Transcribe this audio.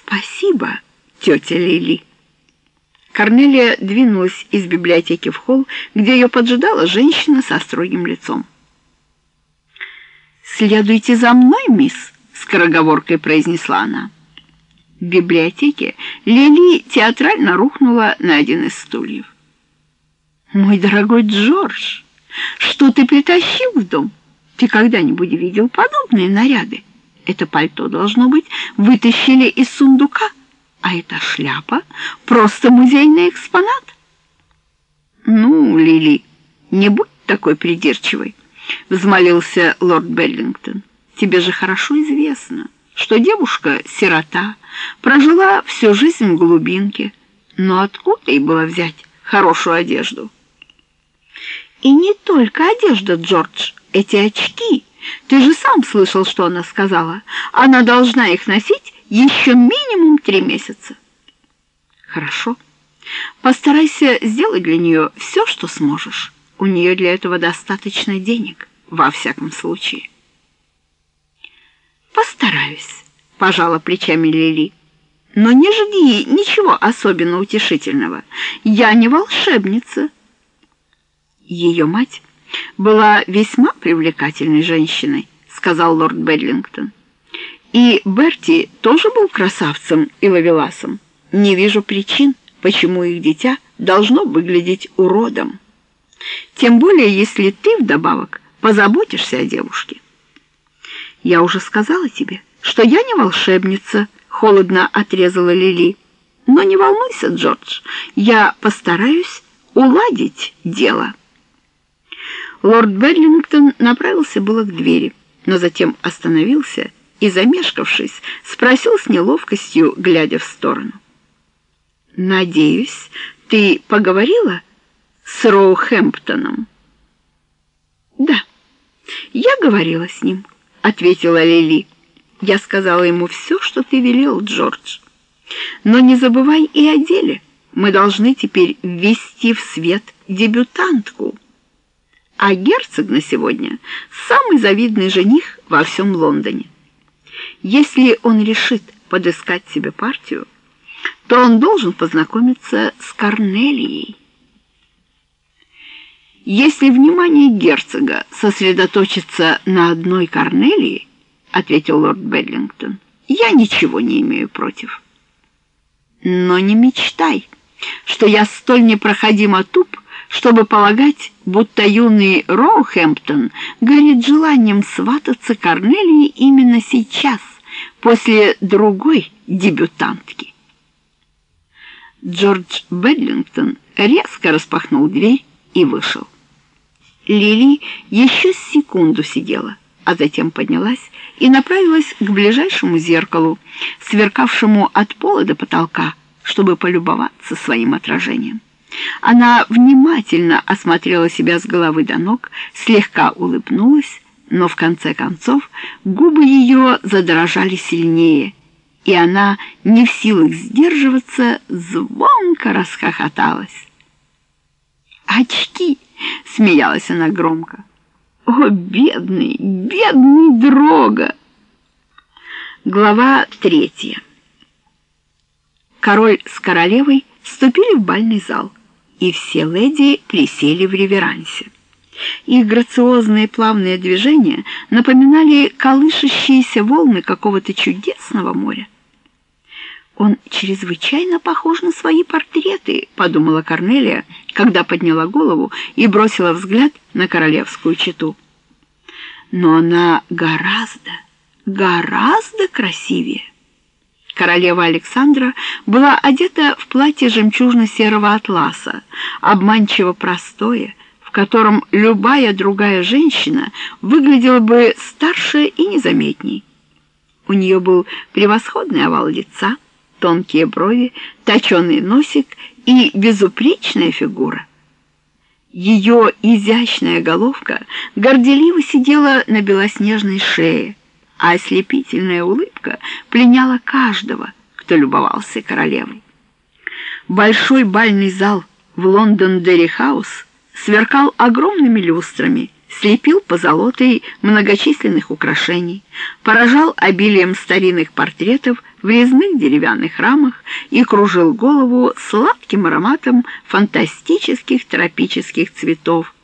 Спасибо, тетя Лили. Корнелия двинулась из библиотеки в холл, где ее поджидала женщина со строгим лицом. «Следуйте за мной, мисс», — скороговоркой произнесла она. В библиотеке Лили театрально рухнула на один из стульев. «Мой дорогой Джордж, что ты притащил в дом? Ты когда-нибудь видел подобные наряды? Это пальто, должно быть, вытащили из сундука, а эта шляпа — просто музейный экспонат». «Ну, Лили, не будь такой придирчивой», — взмолился лорд Беллингтон. «Тебе же хорошо известно, что девушка-сирота прожила всю жизнь в глубинке, но откуда ей было взять хорошую одежду?» «И не только одежда, Джордж, эти очки. Ты же сам слышал, что она сказала. Она должна их носить еще минимум 3 месяца». «Хорошо. Постарайся сделать для нее все, что сможешь. У нее для этого достаточно денег, во всяком случае». «Постараюсь», — пожала плечами Лили. «Но не жди ничего особенно утешительного. Я не волшебница». «Ее мать была весьма привлекательной женщиной», — сказал лорд Беллингтон. «И Берти тоже был красавцем и ловеласом. Не вижу причин, почему их дитя должно выглядеть уродом. Тем более, если ты вдобавок позаботишься о девушке». «Я уже сказала тебе, что я не волшебница», — холодно отрезала Лили. «Но не волнуйся, Джордж, я постараюсь уладить дело». Лорд Беллингтон направился было к двери, но затем остановился и, замешкавшись, спросил с неловкостью, глядя в сторону: «Надеюсь, ты поговорила с Роухэмптоном?» «Да, я говорила с ним», — ответила Лили. «Я сказала ему все, что ты велел, Джордж. Но не забывай и о деле. Мы должны теперь ввести в свет дебютантку. А герцог на сегодня самый завидный жених во всем Лондоне. Если он решит подыскать себе партию, то он должен познакомиться с Корнелией». «Если внимание герцога сосредоточится на одной Корнелии, — ответил лорд Беллингтон, — я ничего не имею против. Но не мечтай, что я столь непроходимо туп, чтобы полагать, будто юный Роухэмптон горит желанием свататься Корнелии именно сейчас, после другой дебютантки». Джордж Беллингтон резко распахнул дверь и вышел. Лили еще секунду сидела, а затем поднялась и направилась к ближайшему зеркалу, сверкавшему от пола до потолка, чтобы полюбоваться своим отражением. Она внимательно осмотрела себя с головы до ног, слегка улыбнулась, но в конце концов губы ее задрожали сильнее, и она, не в силах сдерживаться, звонко расхохоталась. «Очки!» — смеялась она громко. «О, бедный, бедный Дрога!» Глава 3. Король с королевой вступили в бальный зал, и все леди присели в реверансе. Их грациозные плавные движения напоминали колышащиеся волны какого-то чудесного моря. «Он чрезвычайно похож на свои портреты», — подумала Корнелия, когда подняла голову и бросила взгляд на королевскую чету. «Но она гораздо красивее». Королева Александра была одета в платье жемчужно-серого атласа, обманчиво простое, в котором любая другая женщина выглядела бы старше и незаметней. У нее был превосходный овал лица, тонкие брови, точеный носик и безупречная фигура. Ее изящная головка горделиво сидела на белоснежной шее, а ослепительная улыбка пленяла каждого, кто любовался королевой. Большой бальный зал в Лондон-Дерри-хаус сверкал огромными люстрами, слепил позолотой многочисленных украшений, поражал обилием старинных портретов в резных деревянных рамах и кружил голову сладким ароматом фантастических тропических цветов,